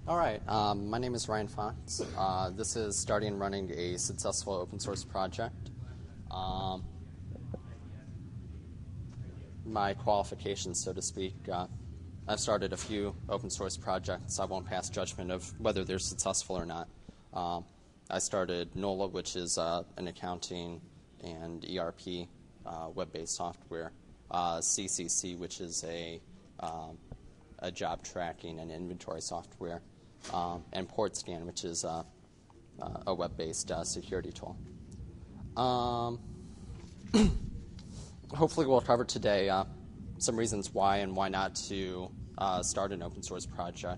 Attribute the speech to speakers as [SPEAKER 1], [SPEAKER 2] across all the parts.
[SPEAKER 1] All right, my name is Ryan Fox. This is starting and running a successful open source project. My qualifications, so to speak, I've started a few open source projects. I won't pass judgment of whether they're successful or not. I started NOLA, which is an accounting and ERP web-based software. CCC, which is a job tracking and inventory software. And PortScan, which is a web-based security tool. Hopefully we'll cover today some reasons why and why not to start an open source project,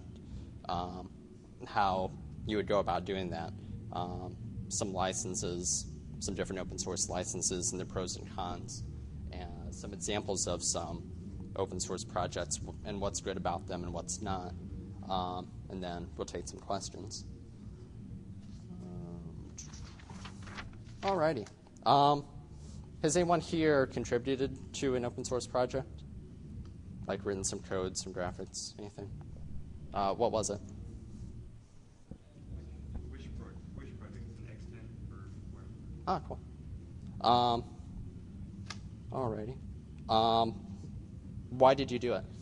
[SPEAKER 1] how you would go about doing that, some licenses, some different open source licenses and the pros and cons, and some examples of some open source projects and what's good about them and what's not. And then we'll take some questions. Alrighty. Has anyone here contributed to an open source project? Like written some code, some graphics, anything? What was it?
[SPEAKER 2] Wish project is an extent for where?
[SPEAKER 1] Ah, cool. Alrighty. Why did you do it?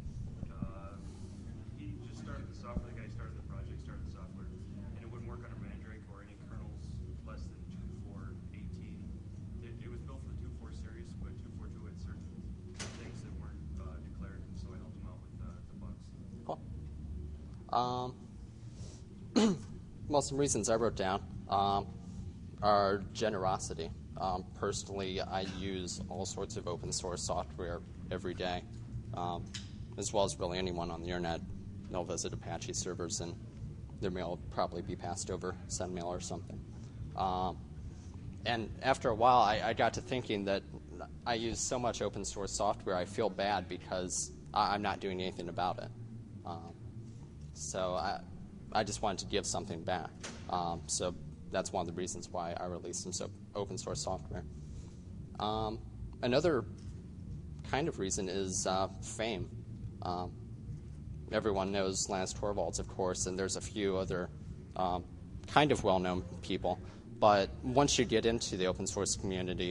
[SPEAKER 2] He just started the software. The guy started the project, started the software, and it wouldn't work on a Mandrake or any kernels less than 2.4.18. It was built for the 2.4 series, but 2.4.2 had certain things that weren't declared, so I helped him out with the bugs.
[SPEAKER 1] Cool. Well, some reasons I wrote down are generosity. Personally, I use all sorts of open source software every day, as well as really anyone on the internet. They'll visit Apache servers and their mail will probably be passed over SendMail or something. And after a while, I got to thinking that I use so much open source software, I feel bad because I'm not doing anything about it. So I just wanted to give something back. So that's one of the reasons why I released some open source software. Another kind of reason is fame. Everyone knows Linus Torvalds, of course, and there's a few other kind of well-known people. But once you get into the open source community,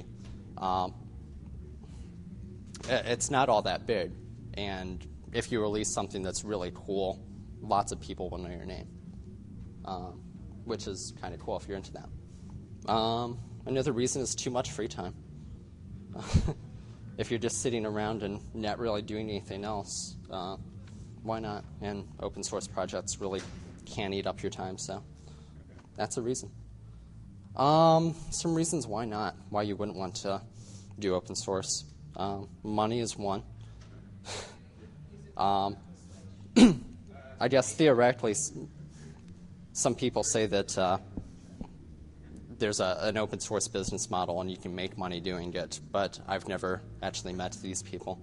[SPEAKER 1] it's not all that big. And if you release something that's really cool, lots of people will know your name, which is kind of cool if you're into that. Another reason is too much free time. If you're just sitting around and not really doing anything else, why not? And open source projects really can eat up your time, so that's a reason. Some reasons why not, why you wouldn't want to do open source. Money is one. I guess theoretically, some people say that there's an open source business model and you can make money doing it, but I've never actually met these people.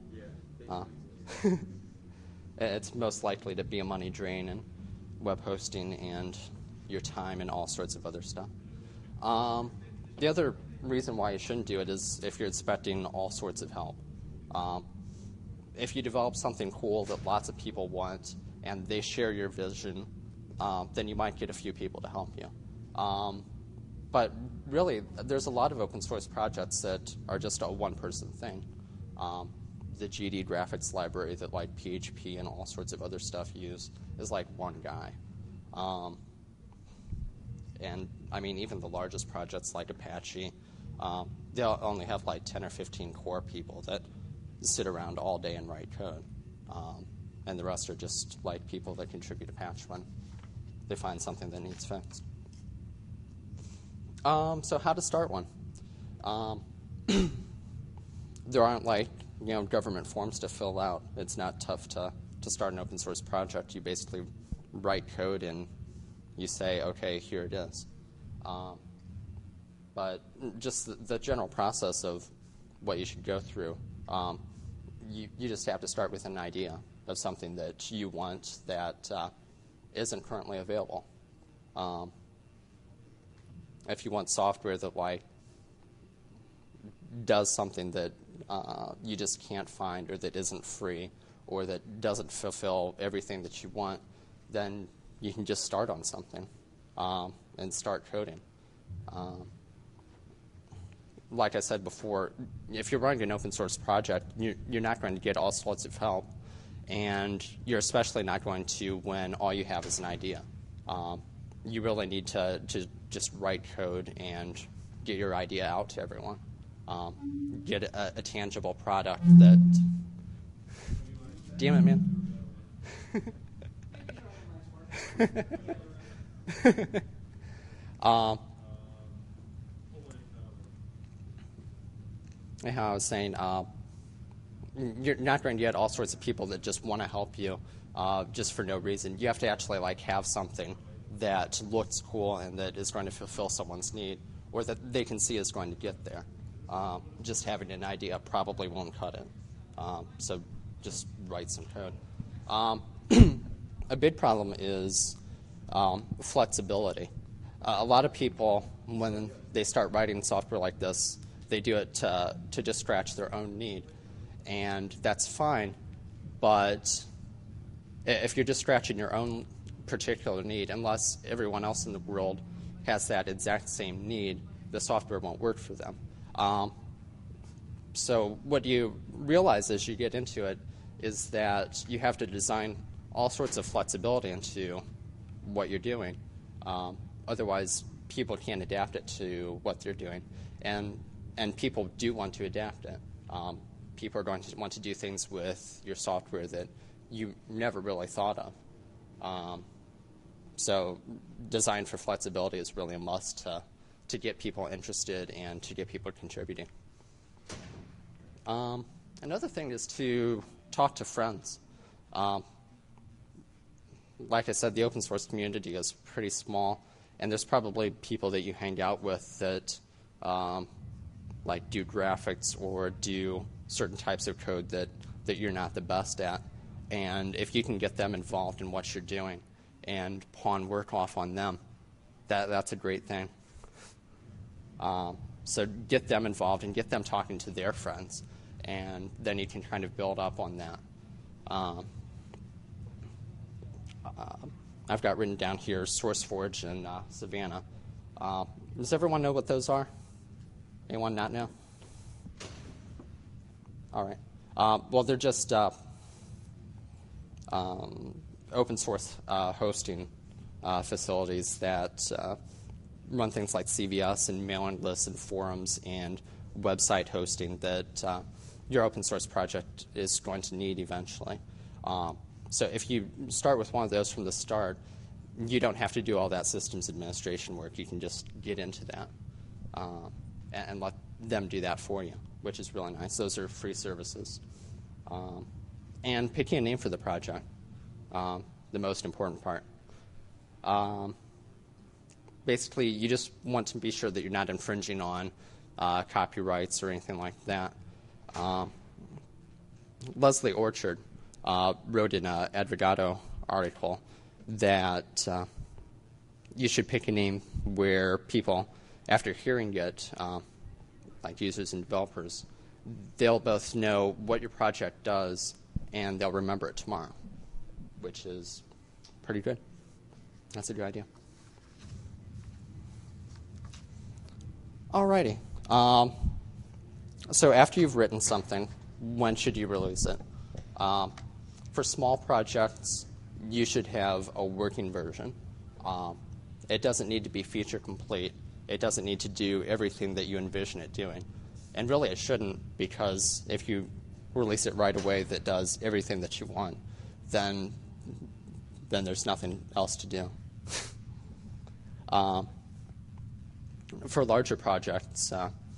[SPEAKER 1] It's most likely to be a money drain in web hosting and your time and all sorts of other stuff. The other reason why you shouldn't do it is if you're expecting all sorts of help. If you develop something cool that lots of people want and they share your vision, then you might get a few people to help you. But really, there's a lot of open source projects that are just a one-person thing. The GD graphics library that like PHP and all sorts of other stuff use is like one guy. And I mean, even the largest projects like Apache, they'll only have like 10 or 15 core people that sit around all day and write code. And the rest are just like people that contribute a patch when they find something that needs fixed. So how to start one? There aren't like government forms to fill out. It's not tough to start an open source project. You basically write code and you say, okay, here it is. But just the general process of what you should go through, you just have to start with an idea of something that you want that isn't currently available. If you want software that like does something that you just can't find or that isn't free or that doesn't fulfill everything that you want, then you can just start on something and start coding. Like I said before, if you're running an open source project, you're not going to get all sorts of help, and you're especially not going to when all you have is an idea. You really need to just write code and get your idea out to everyone. Get a tangible product that... Damn it, man. I was saying, you're not going to get all sorts of people that just want to help you just for no reason. You have to actually have something that looks cool and that is going to fulfill someone's need, or that they can see is going to get there. Just having an idea probably won't cut it. So just write some code. A big problem is flexibility. A lot of people, when they start writing software like this, they do it to just scratch their own need. And that's fine, but if you're just scratching your own particular need, unless everyone else in the world has that exact same need, the software won't work for them. So what you realize as you get into it is that you have to design all sorts of flexibility into what you're doing. Otherwise, people can't adapt it to what they're doing. And people do want to adapt it. People are going to want to do things with your software that you never really thought of. So design for flexibility is really a must to get people interested and to get people contributing. Another thing is to talk to friends. Like I said, the open source community is pretty small, and there's probably people that you hang out with that do graphics or do certain types of code that you're not the best at. And if you can get them involved in what you're doing and pawn work off on them, that's a great thing. So get them involved and get them talking to their friends, and then you can kind of build up on that. I've got written down here SourceForge and Savannah. Does everyone know what those are? Anyone not know? All right. Well, they're just open source hosting facilities that run things like CVS and mailing lists and forums and website hosting that your open source project is going to need eventually. So if you start with one of those from the start, you don't have to do all that systems administration work. You can just get into that and let them do that for you, which is really nice. Those are free services. And picking a name for the project, the most important part. Basically, you just want to be sure that you're not infringing on copyrights or anything like that. Leslie Orchard wrote in an Advogado article that you should pick a name where people, after hearing it, like users and developers, they'll both know what your project does and they'll remember it tomorrow, which is pretty good. That's a good idea. Alrighty. So after you've written something, when should you release it? For small projects, you should have a working version. It doesn't need to be feature complete. It doesn't need to do everything that you envision it doing. And really it shouldn't, because if you release it right away that does everything that you want, then there's nothing else to do. For larger projects,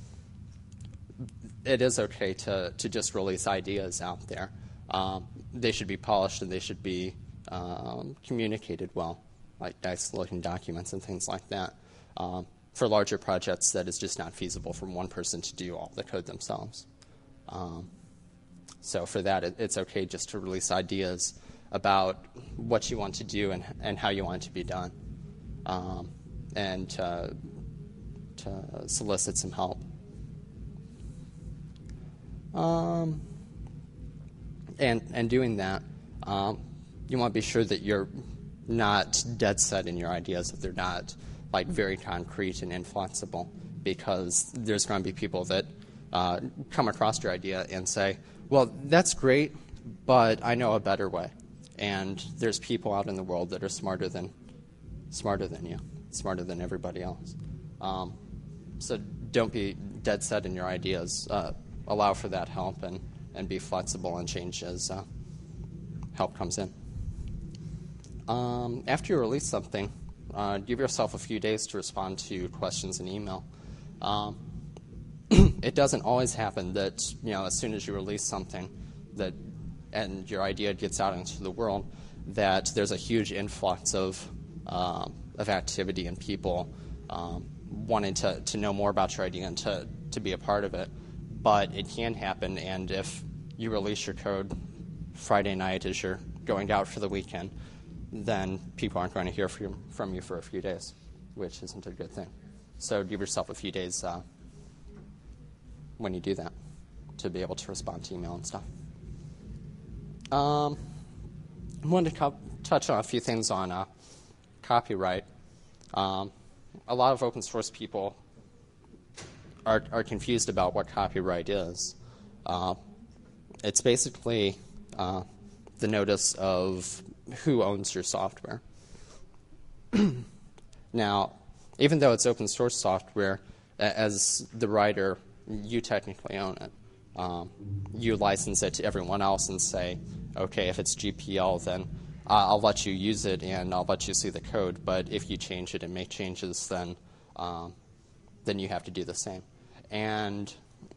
[SPEAKER 1] it is okay to just release ideas out there. They should be polished and they should be communicated well, like nice looking documents and things like that. For larger projects, that is just not feasible for one person to do all the code themselves. So for that, it's okay just to release ideas about what you want to do and how you want it to be done, and to solicit some help. And doing that, you want to be sure that you're not dead set in your ideas, that they're not like very concrete and inflexible, because there's going to be people that come across your idea and say, well, that's great, but I know a better way. And there's people out in the world that are smarter than you, smarter than everybody else. So don't be dead set in your ideas. Allow for that help and be flexible and change as help comes in. After you release something, give yourself a few days to respond to questions in email. It doesn't always happen that, as soon as you release something and your idea gets out into the world, that there's a huge influx of activity and people wanting to know more about your idea and to be a part of it. But it can happen, and if you release your code Friday night as you're going out for the weekend, then people aren't going to hear from you for a few days, which isn't a good thing. So give yourself a few days when you do that to be able to respond to email and stuff. I wanted to touch on a few things on copyright. A lot of open source people are confused about what copyright is. It's basically the notice of who owns your software. Now, even though it's open source software, as the writer, you technically own it. You license it to everyone else and say, okay, if it's GPL, then I'll let you use it and I'll let you see the code. But if you change it and make changes, then you have to do the same. And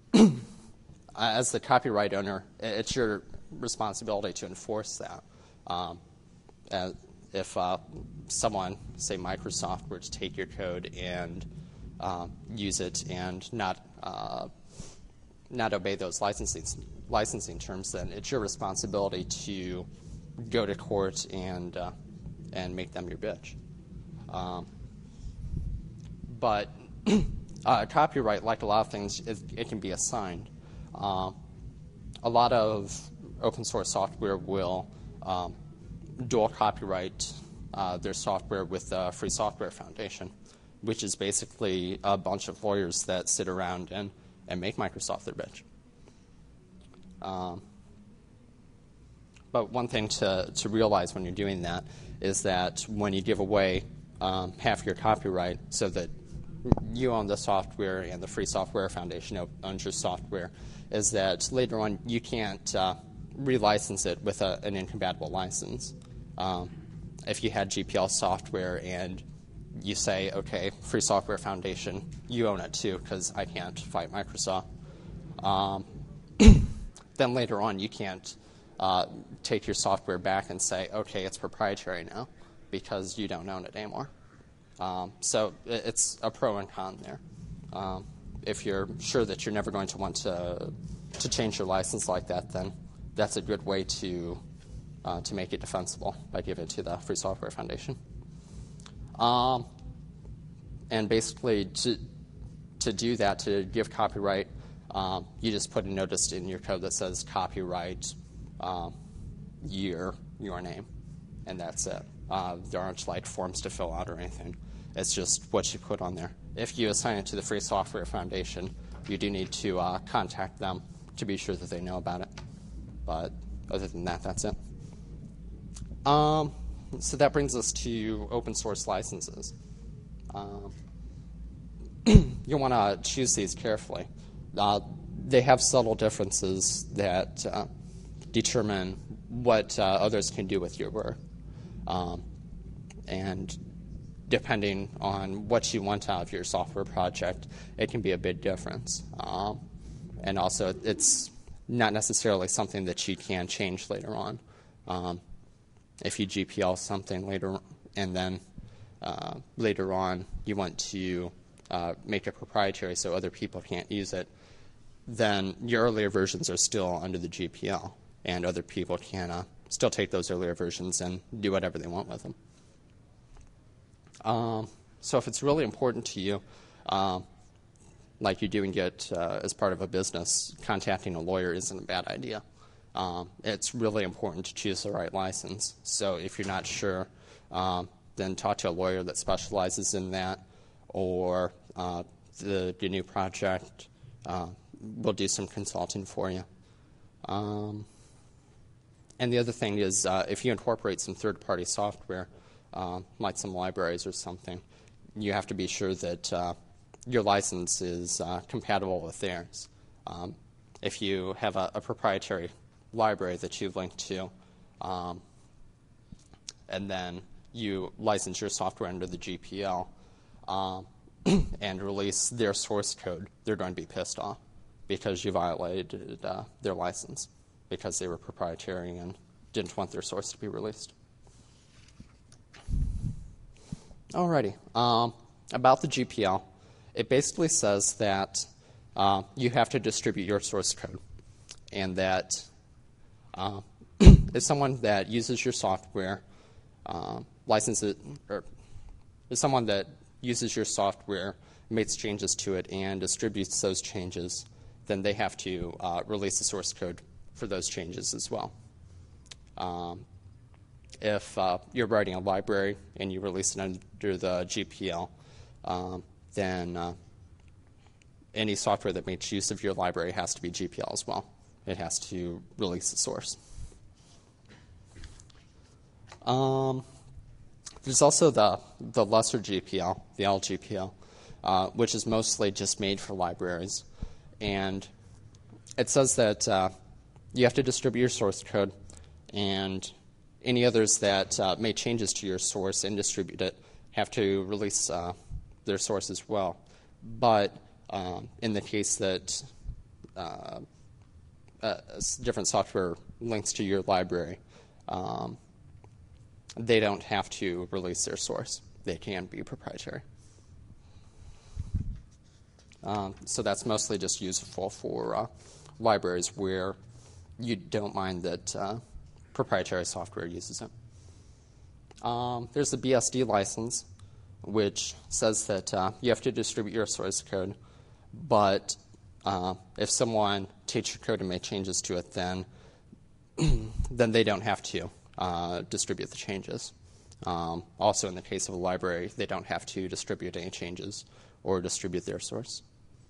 [SPEAKER 1] as the copyright owner, it's your responsibility to enforce that. If someone, say Microsoft, were to take your code and use it and not obey those licensing terms, then it's your responsibility to go to court and make them your bitch. But copyright, like a lot of things, it can be assigned. A lot of open source software will dual copyright their software with the Free Software Foundation, which is basically a bunch of lawyers that sit around and make Microsoft their bitch. But one thing to realize when you're doing that is that when you give away half your copyright so that you own the software and the Free Software Foundation owns your software, is that later on you can't relicense it with an incompatible license. If you had GPL software and you say, okay, Free Software Foundation, you own it too because I can't fight Microsoft, then later on you can't take your software back and say, okay, it's proprietary now because you don't own it anymore. So it's a pro and con there. If you're sure that you're never going to want to change your license like that, then that's a good way to make it defensible by giving it to the Free Software Foundation. And basically, to do that, to give copyright, you just put a notice in your code that says copyright year, your name, and that's it. There aren't like forms to fill out or anything. It's just what you put on there. If you assign it to the Free Software Foundation, you do need to contact them to be sure that they know about it. But other than that, that's it. So that brings us to open source licenses. You want to choose these carefully. They have subtle differences that determine what others can do with your work. And depending on what you want out of your software project, it can be a big difference. And also, it's not necessarily something that you can change later on. If you GPL something later, and then later on you want to make it proprietary so other people can't use it, then your earlier versions are still under the GPL, and other people can still take those earlier versions and do whatever they want with them. So if it's really important to you, like you're doing it as part of a business, contacting a lawyer isn't a bad idea. It's really important to choose the right license. So if you're not sure then talk to a lawyer that specializes in that, or the GNU project will do some consulting for you. And the other thing is if you incorporate some third-party software, like some libraries or something, you have to be sure that your license is compatible with theirs. If you have a proprietary library that you link to, and then you license your software under the GPL and release their source code, they're going to be pissed off because you violated their license because they were proprietary and didn't want their source to be released. Alrighty, about the GPL, it basically says that you have to distribute your source code, and that if someone that uses your software licenses it, or if someone that uses your software makes changes to it and distributes those changes, then they have to release the source code for those changes as well. If you're writing a library and you release it under the GPL, then any software that makes use of your library has to be GPL as well. It has to release the source. There's also the lesser GPL, the LGPL, which is mostly just made for libraries. And it says that you have to distribute your source code, and any others that make changes to your source and distribute it have to release their source as well. But in the case that different software links to your library, they don't have to release their source. They can be proprietary. So that's mostly just useful for libraries where you don't mind that proprietary software uses it. There's the BSD license, which says that you have to distribute your source code, but if someone takes your code and make changes to it, then they don't have to distribute the changes. Also, in the case of a library, they don't have to distribute any changes or distribute their source.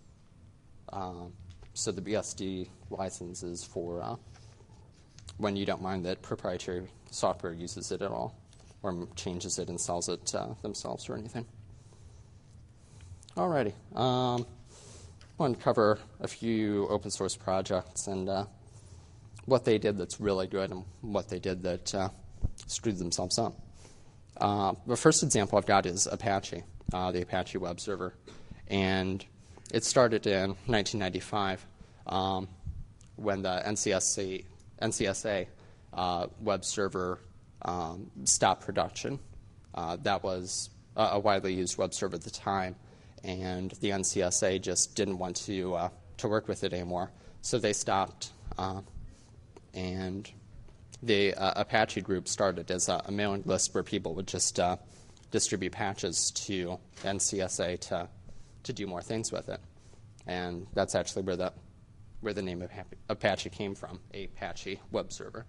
[SPEAKER 1] So the BSD license is for when you don't mind that proprietary software uses it at all or changes it and sells it themselves or anything. Alrighty. I want to cover a few open source projects and what they did that's really good and what they did that screwed themselves up. The first example I've got is Apache, the Apache web server. And it started in 1995 when the NCSA web server stopped production. That was a widely used web server at the time, and the NCSA just didn't want to work with it anymore, so they stopped. And the Apache group started as a mailing list where people would just distribute patches to NCSA to do more things with it, and that's actually where the name of Apache came from, Apache web server.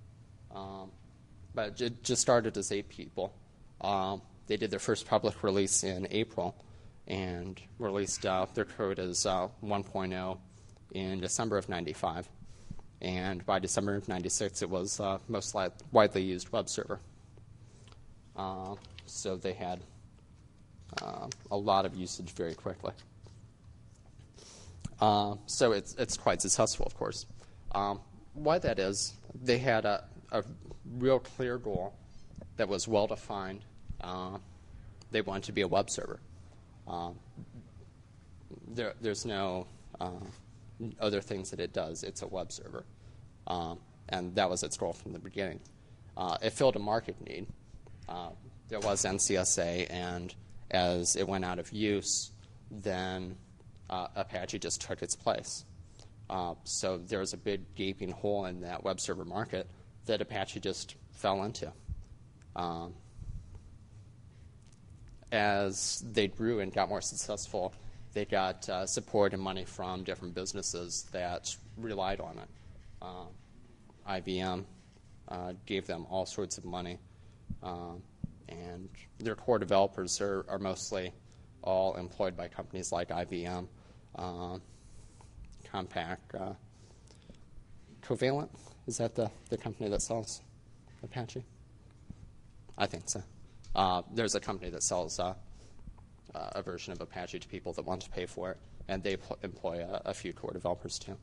[SPEAKER 1] But it just started as 8 people. They did their first public release in April and released their code as 1.0 in December of 95. And by December of 96, it was most widely used web server. So they had a lot of usage very quickly. So it's quite successful, of course. Why that is, they had a real clear goal that was well-defined. They wanted to be a web server. There's no other things that it does. It's a web server. And that was its goal from the beginning. It filled a market need. There was NCSA, and as it went out of use, then Apache just took its place. So there was a big gaping hole in that web server market that Apache just fell into. As they grew and got more successful, they got support and money from different businesses that relied on it. IBM gave them all sorts of money, and their core developers are mostly all employed by companies like IBM, Compaq, Covalent. Is that the company that sells Apache? I think so. There's a company that sells a version of Apache to people that want to pay for it, and they employ a few core developers too.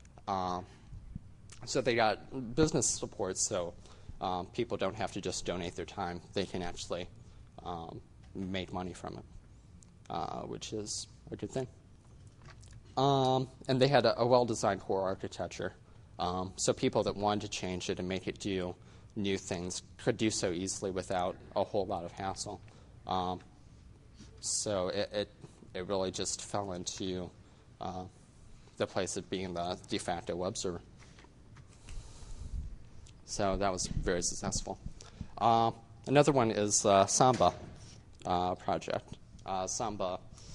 [SPEAKER 1] So they got business support, so people don't have to just donate their time. They can actually make money from it, which is a good thing. And they had a well-designed core architecture, so people that wanted to change it and make it do new things could do so easily without a whole lot of hassle. So it really just fell into the place of being the de facto web server. So that was very successful. Another one is Samba project. Samba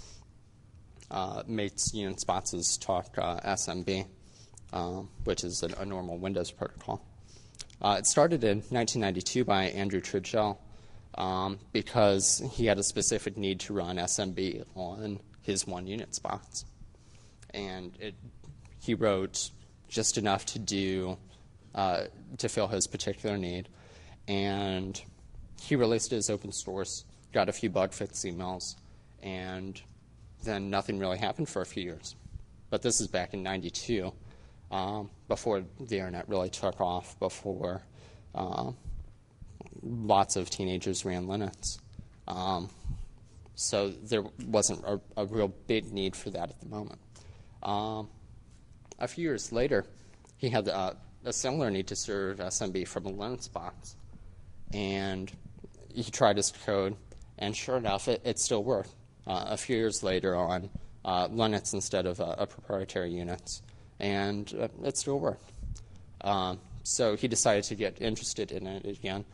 [SPEAKER 1] makes unit spots talk SMB, which is a normal Windows protocol. It started in 1992 by Andrew Tridgell because he had a specific need to run SMB on his one unit spots. And he wrote just enough to do to fill his particular need. And he released it as open source, got a few bug fix emails, and then nothing really happened for a few years. But this is back in 92, before the internet really took off, before lots of teenagers ran Linux. So there wasn't a real big need for that at the moment. A few years later, he had a similar need to serve SMB from a Linux box. And he tried his code, and sure enough, it still worked. A few years later on Linux instead of a proprietary Unix, and it still worked. So he decided to get interested in it again,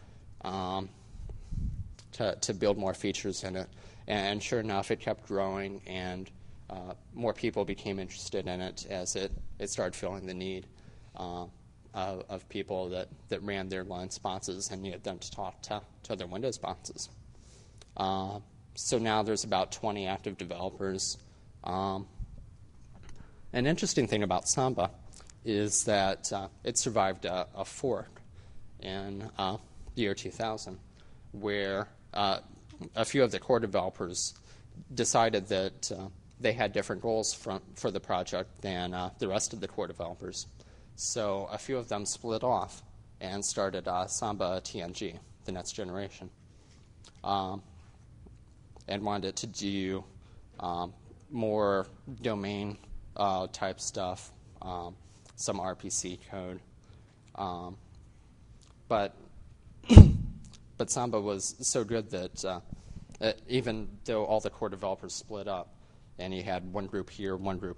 [SPEAKER 1] to build more features in it. And sure enough, it kept growing, and more people became interested in it as it started filling the need of people that ran their Linux boxes and needed them to talk to their Windows boxes. So now there's about 20 active developers. An interesting thing about Samba is that it survived a fork in the year 2000, where a few of the core developers decided that they had different goals for the project than the rest of the core developers. So a few of them split off and started Samba TNG, the next generation, and wanted it to do more domain type stuff, some RPC code. But Samba was so good that even though all the core developers split up and you had one group here,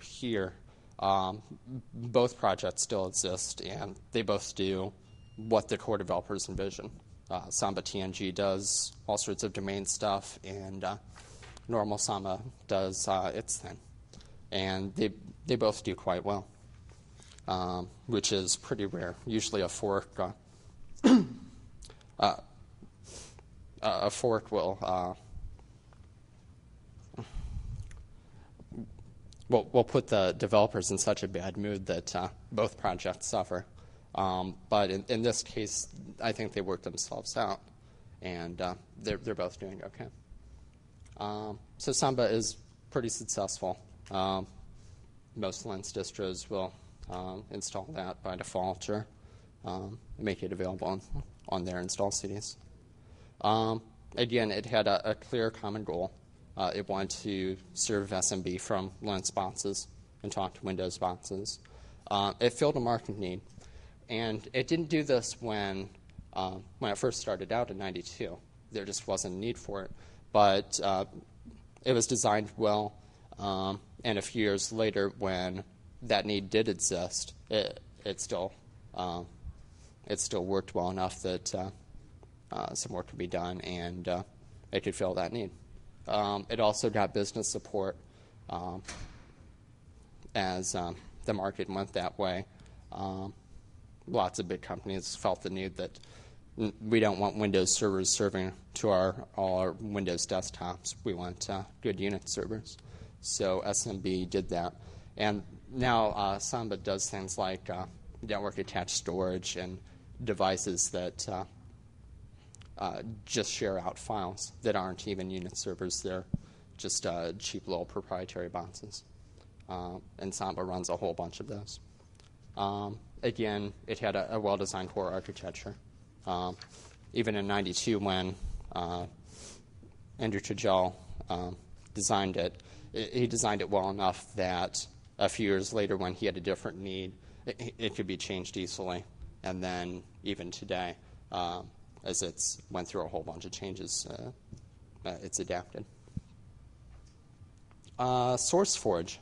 [SPEAKER 1] both projects still exist, and they both do what the core developers envision. Samba TNG does all sorts of domain stuff, and normal Samba does its thing. And they both do quite well, which is pretty rare. Usually a fork will put the developers in such a bad mood that both projects suffer. But in this case, I think they work themselves out, and they're both doing okay. So Samba is pretty successful. Most Linux distros will install that by default or make it available on their install CDs. Again, it had a clear common goal. It wanted to serve SMB from Linux boxes and talk to Windows boxes. It filled a market need. And it didn't do this when it first started out in 92. There just wasn't a need for it. But it was designed well, and a few years later, when that need did exist, it still worked well enough that some work could be done, and it could fill that need. It also got business support as the market went that way. Lots of big companies felt the need that we don't want Windows servers serving to all our Windows desktops. We want good Unix servers. So SMB did that. And now Samba does things like network-attached storage and devices that just share out files that aren't even Unix servers. They're just cheap little proprietary boxes. And Samba runs a whole bunch of those. Again, it had a well-designed core architecture. Even in '92, when Andrew Tregel designed it, he designed it well enough that a few years later, when he had a different need, it could be changed easily. And then even today, as it's went through a whole bunch of changes, it's adapted. SourceForge.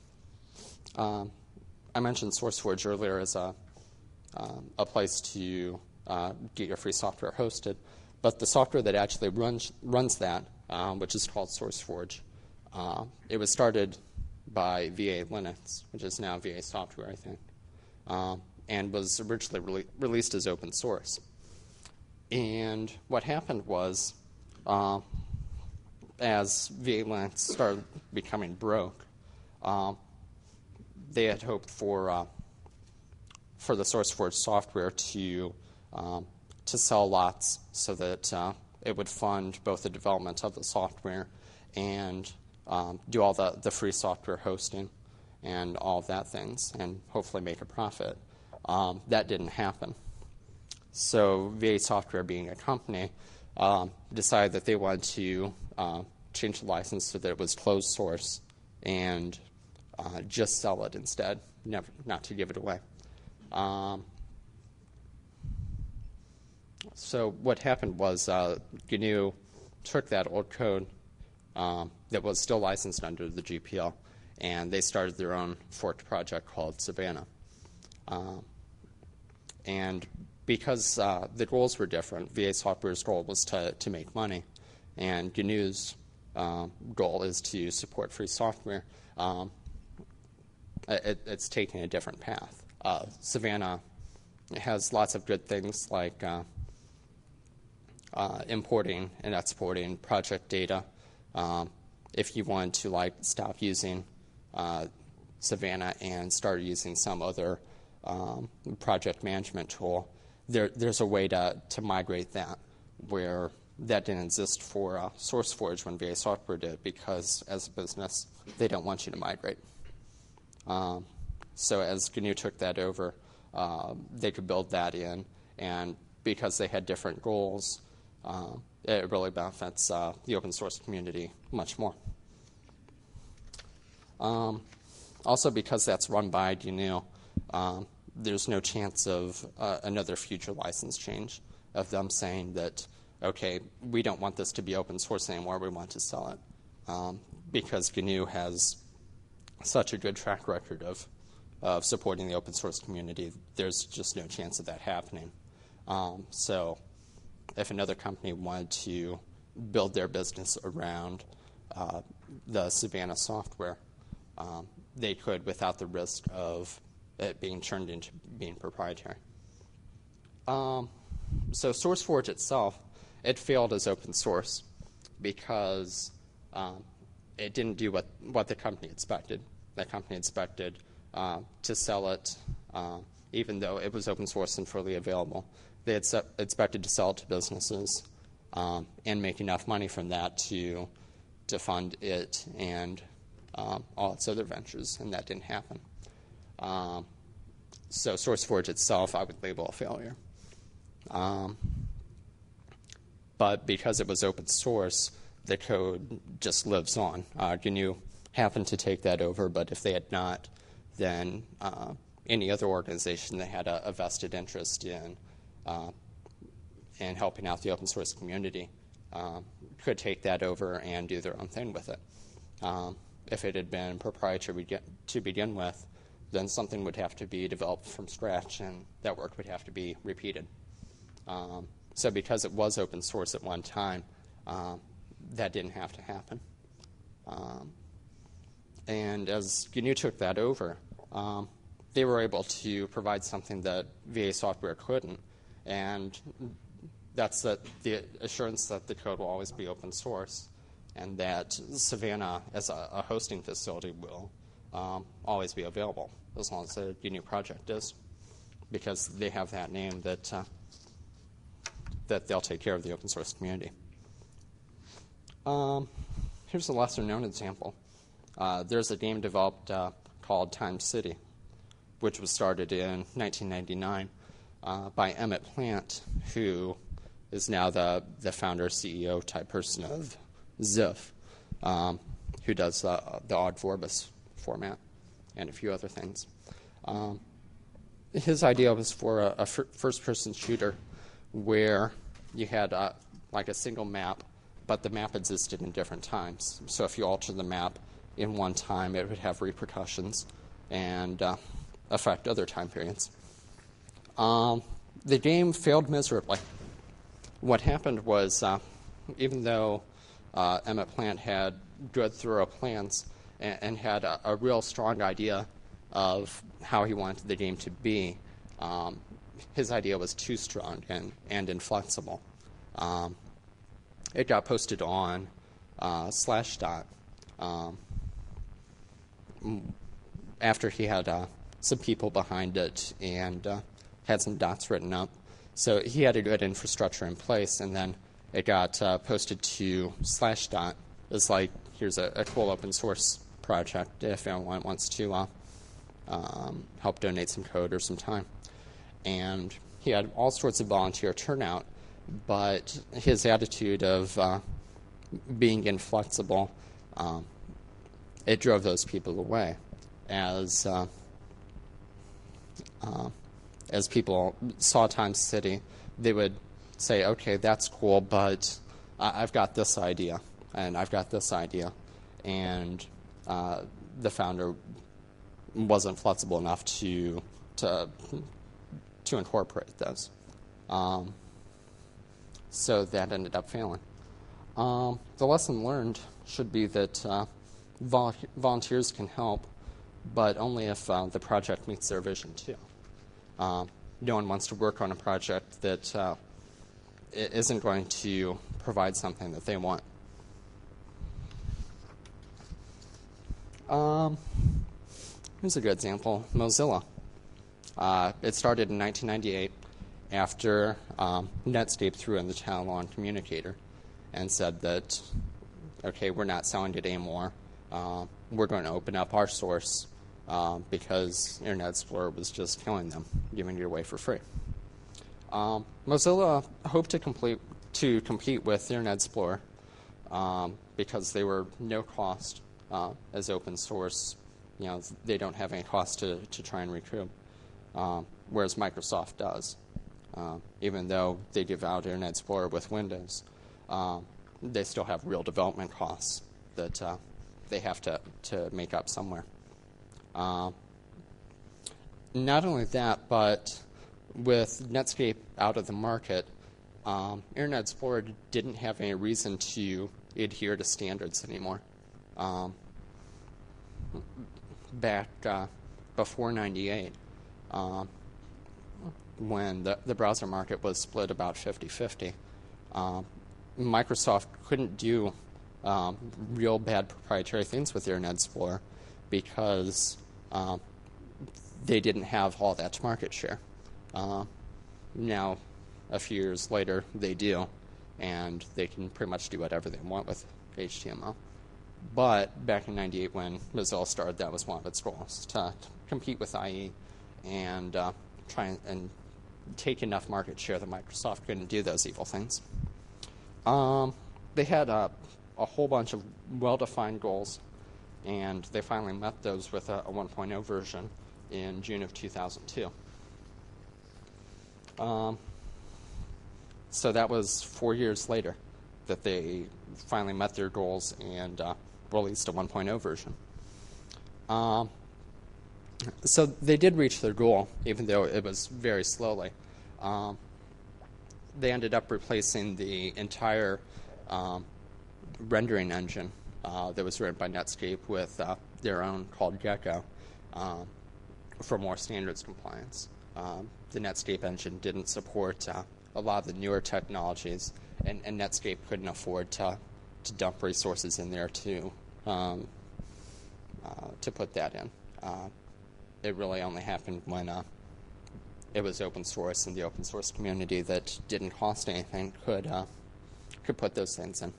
[SPEAKER 1] I mentioned SourceForge earlier as a place to get your free software hosted, but the software that actually runs that, which is called SourceForge, it was started by VA Linux, which is now VA Software, I think, and was originally released as open source. And what happened was, as VA Linux started becoming broke, they had hoped for the SourceForge software to sell lots so that it would fund both the development of the software and do all the free software hosting and all of that things, and hopefully make a profit. That didn't happen. So VA Software, being a company, decided that they wanted to change the license so that it was closed source and just sell it instead, not to give it away. So what happened was GNU took that old code that was still licensed under the GPL, and they started their own forked project called Savannah. And because the goals were different, VA Software's goal was to make money, and GNU's goal is to support free software. It's taking a different path. Savannah has lots of good things like importing and exporting project data. If you want to stop using Savannah and start using some other project management tool, there's a way to migrate that, where that didn't exist for SourceForge when VA Software did, because as a business, they don't want you to migrate. So as GNU took that over, they could build that in, and because they had different goals, it really benefits the open source community much more. Also, because that's run by GNU, there's no chance of another future license change, of them saying that, okay, we don't want this to be open source anymore, we want to sell it. Because GNU has such a good track record of supporting the open source community, there's just no chance of that happening. So if another company wanted to build their business around the Savannah software, they could without the risk of it being turned into being proprietary. So SourceForge itself, it failed as open source because it didn't do what the company expected. The company expected to sell it, even though it was open source and freely available. They had expected to sell it to businesses and make enough money from that to fund it and all its other ventures, and that didn't happen. So SourceForge itself, I would label a failure. But because it was open source, the code just lives on. GNU happened to take that over, but if they had not, then any other organization that had a vested interest in helping out the open source community could take that over and do their own thing with it. If it had been proprietary to begin with, then something would have to be developed from scratch, and that work would have to be repeated. So because it was open source at one time, that didn't have to happen. And as GNU took that over, they were able to provide something that VA Software couldn't, and That's the assurance that the code will always be open source, and that Savannah, as a hosting facility, will always be available as long as the GNU project is, because they have that name that that they'll take care of the open source community. Here's a lesser known example. There's a game developed called Time City, which was started in 1999 by Emmett Plant, who is now the founder, CEO type person of Ziff, who does the Odd Vorbis format and a few other things. His idea was for a first-person shooter where you had like a single map, but the map existed in different times. So if you alter the map in one time, it would have repercussions and affect other time periods. The game failed miserably. What happened was, even though Emmett Plant had good, thorough plans and had a real strong idea of how he wanted the game to be, his idea was too strong and inflexible. It got posted on Slashdot after he had some people behind it and had some dots written up. So he had a good infrastructure in place, and then it got posted to Slashdot. It's like, here's a cool open source project if anyone wants to help donate some code or some time. And he had all sorts of volunteer turnout, but his attitude of being inflexible, it drove those people away. As people saw Time City, they would say, okay, that's cool, but I've got this idea, and I've got this idea. And the founder wasn't flexible enough to incorporate those. So that ended up failing. The lesson learned should be that volunteers can help, but only if the project meets their vision too. No one wants to work on a project that isn't going to provide something that they want. Here's a good example, Mozilla. It started in 1998 after Netscape threw in the towel on Communicator and said that, okay, we're not selling it anymore. We're going to open up our source because Internet Explorer was just killing them, giving it away for free. Mozilla hoped to compete with Internet Explorer because they were no cost as open source. You know, they don't have any cost to try and recoup, whereas Microsoft does. Even though they give out Internet Explorer with Windows, they still have real development costs that they have to make up somewhere. Not only that, but with Netscape out of the market, Internet Explorer didn't have any reason to adhere to standards anymore. Back before 98, when the browser market was split about 50-50, Microsoft couldn't do real bad proprietary things with Internet Explorer because they didn't have all that market share. Now, a few years later, they do, and they can pretty much do whatever they want with HTML. But back in 98 when Mozilla started, that was one of its goals, to compete with IE and try and take enough market share that Microsoft couldn't do those evil things. They had a whole bunch of well-defined goals, and they finally met those with a 1.0 version in June of 2002. So that was 4 years later that they finally met their goals and released a 1.0 version. So they did reach their goal, even though it was very slowly. They ended up replacing the entire rendering engine that was written by Netscape with their own called Gecko for more standards compliance. The Netscape engine didn't support a lot of the newer technologies, and Netscape couldn't afford to dump resources in there to put that in. It really only happened when it was open source, and the open source community that didn't cost anything could put those things in.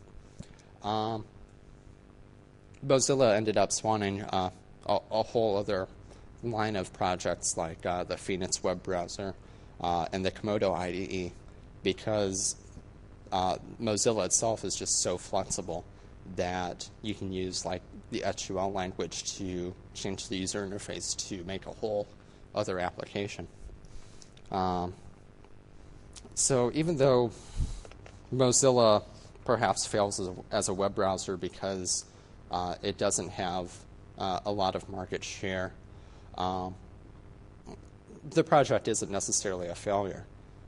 [SPEAKER 1] Mozilla ended up spawning a whole other line of projects like the Phoenix web browser and the Komodo IDE, because Mozilla itself is just so flexible that you can use like the SQL language to change the user interface to make a whole other application. So even though Mozilla perhaps fails as a web browser because it doesn't have a lot of market share, the project isn't necessarily a failure.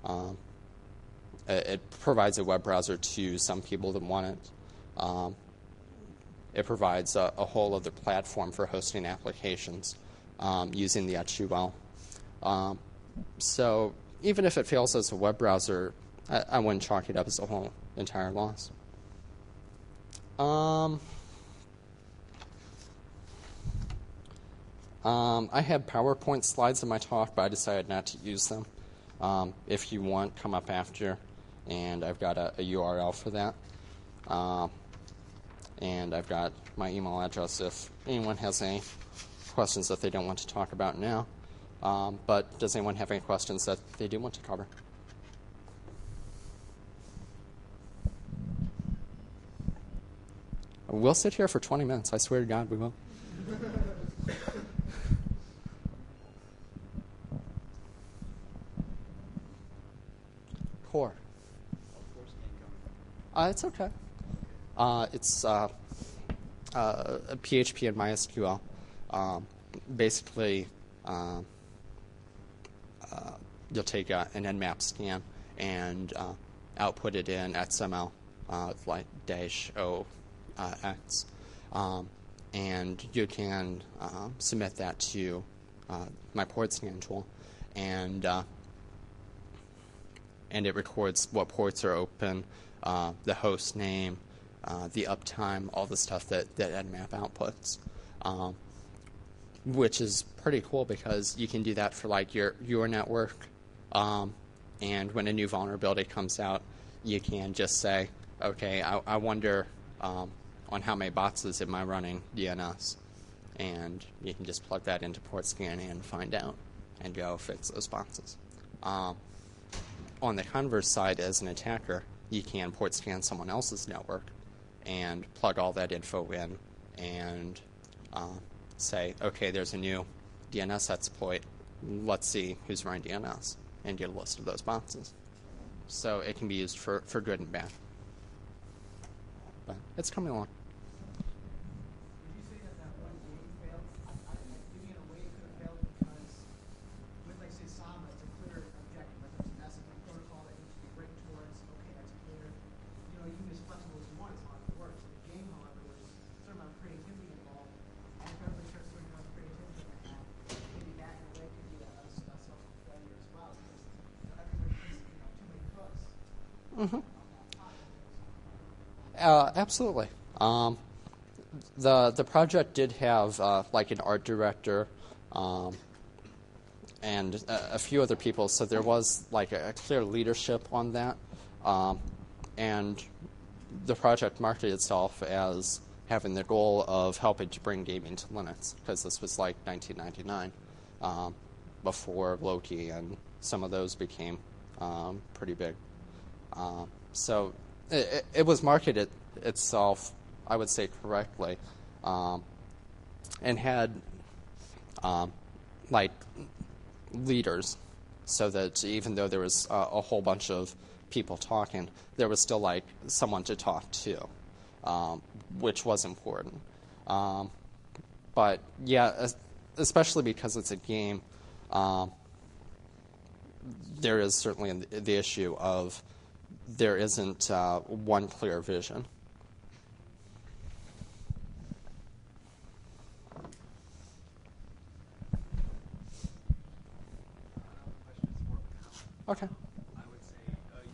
[SPEAKER 1] It provides a web browser to some people that want it. It provides a whole other platform for hosting applications using the SQL. So even if it fails as a web browser, I wouldn't chalk it up as a whole entire loss. I had PowerPoint slides in my talk, but I decided not to use them. If you want, come up after, and I've got a URL for that. And I've got my email address if anyone has any questions that they don't want to talk about now. But does anyone have any questions that they do want to cover? We'll sit here for 20 minutes. I swear to God we will. Core. It's okay. It's PHP and MySQL. Basically, you'll take an Nmap scan and output it in XML, like -O(x), and you can submit that to my port scan tool, and it records what ports are open, the host name, the uptime, all the stuff that Nmap outputs, which is pretty cool because you can do that for like your network, and when a new vulnerability comes out, you can just say, okay, I wonder on how many boxes am I running DNS, and you can just plug that into port scanning and find out and go fix those boxes. On the converse side, as an attacker, you can port scan someone else's network and plug all that info in and say, okay, there's a new DNS exploit. Let's see who's running DNS, and get a list of those boxes. So it can be used for good and bad. But it's coming along.
[SPEAKER 3] Would you say that one game failed? Maybe in a way it could have failed because with, like, say, Samba, it's a clear objective. Like, there's a messaging protocol that needs to be written towards. Okay, that's clear. You know, you can be as flexible as you want as long as it works. The game, however, was a certain amount of creativity involved. And if everybody starts throwing out creativity like that, maybe that in a way could be a self-failure as well. Because everybody's, too many cooks.
[SPEAKER 1] Mm-hmm. Absolutely. The project did have like an art director and a few other people, so there was like a clear leadership on that, and the project marketed itself as having the goal of helping to bring gaming to Linux, because this was like 1999, before Loki and some of those became pretty big. So it was marketed itself, I would say, correctly, and had like leaders, so that even though there was a whole bunch of people talking, there was still like someone to talk to, which was important. But yeah, especially because it's a game, there is certainly the issue of there isn't one clear vision. Okay.
[SPEAKER 2] I would say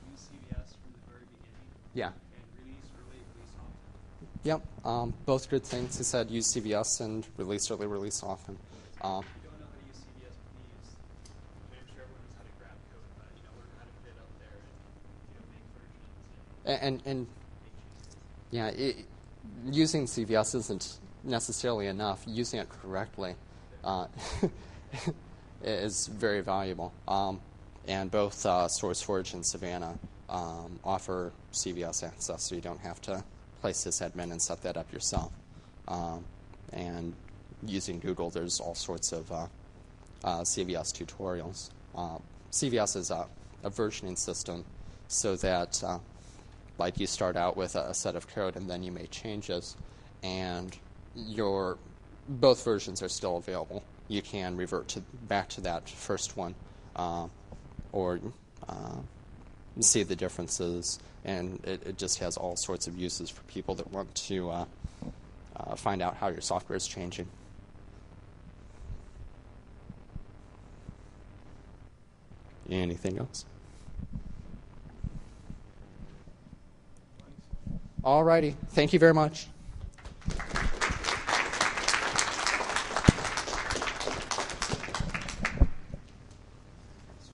[SPEAKER 1] Yeah.
[SPEAKER 2] And release often.
[SPEAKER 1] Yep. Both good things. He said use CVS and release early, release often.
[SPEAKER 2] If you don't know how to use CVS, please. I'm sure everyone knows how to grab code, but learn how to get up there and make versions
[SPEAKER 1] And yeah, using CVS isn't necessarily enough. Using it correctly is very valuable. And both SourceForge and Savannah offer CVS access, so you don't have to play sysadmin and set that up yourself. And using Google, there's all sorts of CVS tutorials. CVS is a versioning system so that like you start out with a set of code and then you make changes, and both versions are still available. You can revert back to that first one or see the differences, and it just has all sorts of uses for people that want to find out how your software is changing. Anything else? All righty. Thank you very much.